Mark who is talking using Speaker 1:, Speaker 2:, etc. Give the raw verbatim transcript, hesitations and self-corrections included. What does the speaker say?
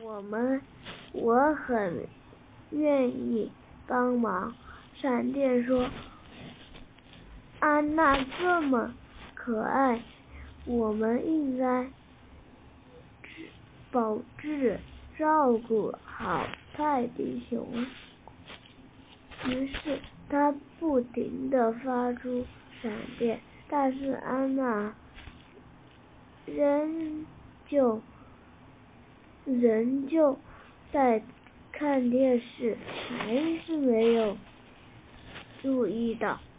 Speaker 1: 我们我很愿意帮忙。闪电说，安娜这么可爱，我们应该保质照顾好泰迪熊。于是他不停地发出闪电，但是安娜仍旧仍旧在看电视，还是没有注意到